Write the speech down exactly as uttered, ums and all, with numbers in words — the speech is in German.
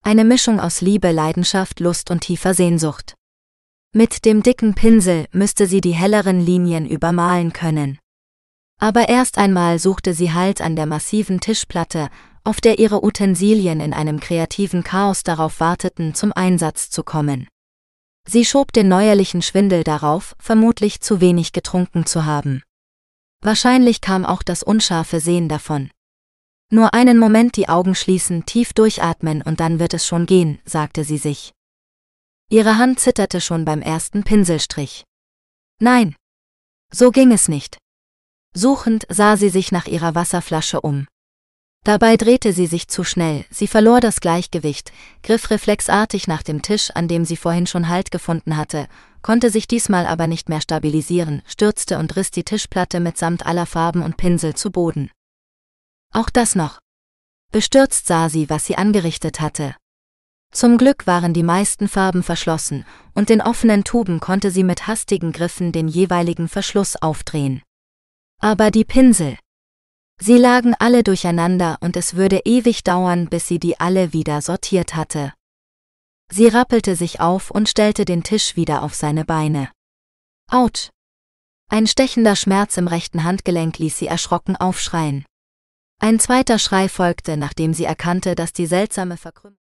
Eine Mischung aus Liebe, Leidenschaft, Lust und tiefer Sehnsucht. Mit dem dicken Pinsel müsste sie die helleren Linien übermalen können. Aber erst einmal suchte sie Halt an der massiven Tischplatte, auf der ihre Utensilien in einem kreativen Chaos darauf warteten, zum Einsatz zu kommen. Sie schob den neuerlichen Schwindel darauf, vermutlich zu wenig getrunken zu haben. Wahrscheinlich kam auch das unscharfe Sehen davon. Nur einen Moment die Augen schließen, tief durchatmen und dann wird es schon gehen, sagte sie sich. Ihre Hand zitterte schon beim ersten Pinselstrich. Nein, so ging es nicht. Suchend sah sie sich nach ihrer Wasserflasche um. Dabei drehte sie sich zu schnell, sie verlor das Gleichgewicht, griff reflexartig nach dem Tisch, an dem sie vorhin schon Halt gefunden hatte, konnte sich diesmal aber nicht mehr stabilisieren, stürzte und riss die Tischplatte mitsamt aller Farben und Pinsel zu Boden. Auch das noch. Bestürzt sah sie, was sie angerichtet hatte. Zum Glück waren die meisten Farben verschlossen, und in offenen Tuben konnte sie mit hastigen Griffen den jeweiligen Verschluss aufdrehen. Aber die Pinsel. Sie lagen alle durcheinander und es würde ewig dauern, bis sie die alle wieder sortiert hatte. Sie rappelte sich auf und stellte den Tisch wieder auf seine Beine. Autsch! Ein stechender Schmerz im rechten Handgelenk ließ sie erschrocken aufschreien. Ein zweiter Schrei folgte, nachdem sie erkannte, dass die seltsame Verkrümmung